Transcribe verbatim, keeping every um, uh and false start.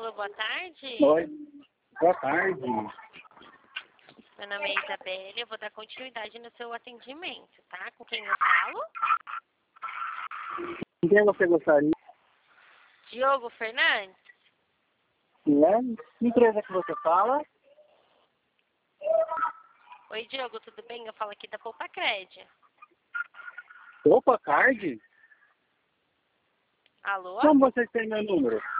Alô, boa tarde. Oi, boa tarde. Meu nome é Isabelle, eu vou dar continuidade no seu atendimento, tá? Com quem eu falo? Com quem você gostaria? Diogo Fernandes? Né? Que empresa que você fala? Oi, Diogo, tudo bem? Eu falo aqui da Poupa Cred. Opa, Card? Alô? Como vocês têm meu número?